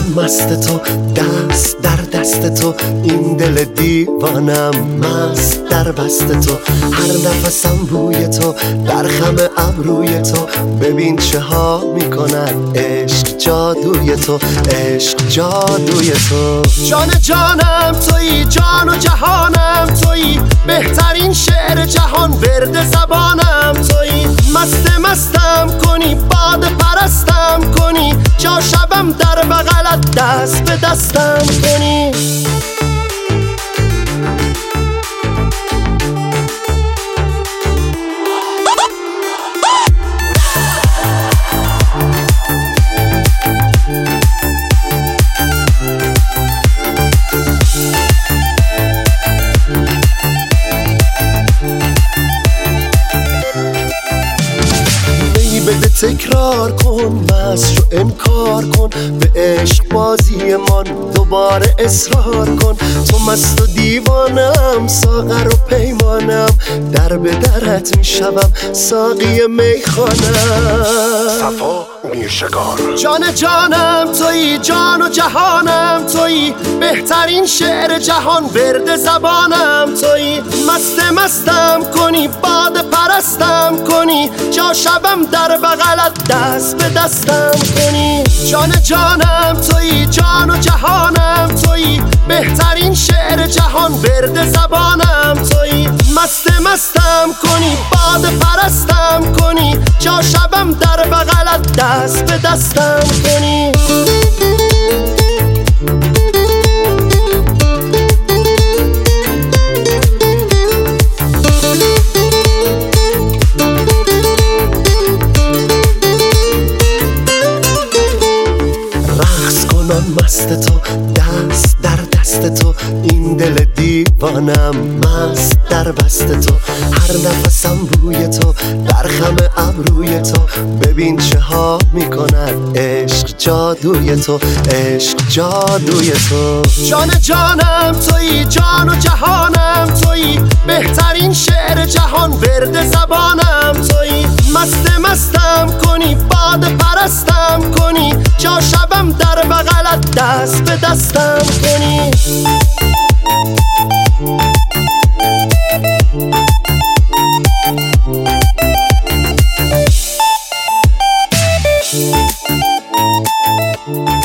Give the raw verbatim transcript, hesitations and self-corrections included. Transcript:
مست تو، دست در دست تو، این دل دیوانم مست در بست تو. هر نفسم بوی تو، در خم ابروی تو، ببین چه ها میکند عشق جادوی تو، عشق جادوی تو. جان جانم تویی، جان و جهانم تویی، بهترین شعر جهان ورد زبانم تویی. مست مستم کنی، باد پرستم کنی، جا شبم در بغلت دست به دستم کنی. بده تکرار کن، مست شو انکار کن، به عشق بازی من دوباره اصرار کن. تو مست و دیوانم، ساغر و پیمانم، در به درت میشوم ساقی میخانم. صفا میرشگار. جان جانم تویی، جان و جهانم تویی، بهترین شعر جهان ورد زبانم تویی. مست مستم کنی، باد پرستم کنی، جا شبم در بغلت دست به دستم کنی. جان جانم تویی، جان و جهانم تویی، بهترین شعر جهان ورد زبانم تویی. مست مستم کنی، باد پرستم کنی، جا شبم در بغلت دست به دستم کنی. مست تو، دست در دست تو، این دل دیوانم مست در بست تو. هر نفسم بوی تو، در خم ابروی تو، ببین چه ها میکند عشق جادوی تو، عشق جادوی تو. جان جانم تویی، جان و جهانم تویی، بهترین شعر جهان ورد زبانم تویی. مست مستم کنی، باد پرستم کنی، جا شبم در بغلت دست به دستم کنی. Thank you.